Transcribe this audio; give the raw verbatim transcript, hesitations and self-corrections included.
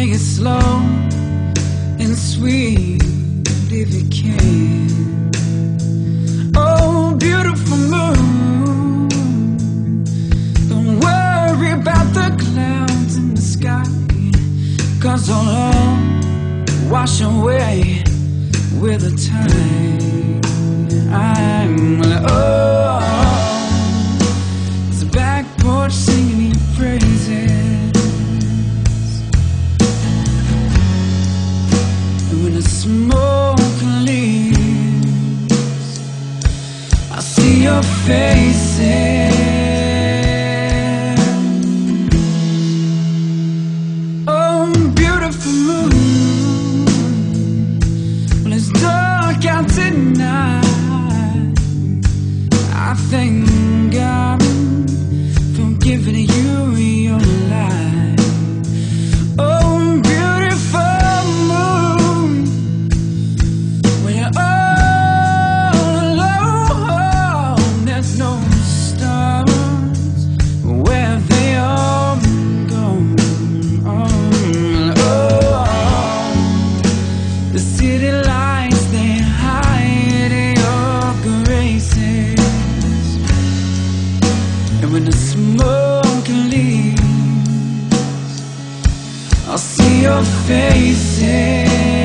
take it slow and sweet if you can. Oh, beautiful moon, don't worry about the clouds in the sky, 'cause they'll all wash away with the tide. I'm oh, it's a back porch singing your praises, and when the smoke leaves, I see your faces. Oh, beautiful moon, when it's dark out tonight, I thank God for giving you your life. Oh, beautiful moon, when you're all alone, there's no stars where they all go. Oh, oh, the city lights, they hide your graces, and when the smoke leaves, I'll see your faces.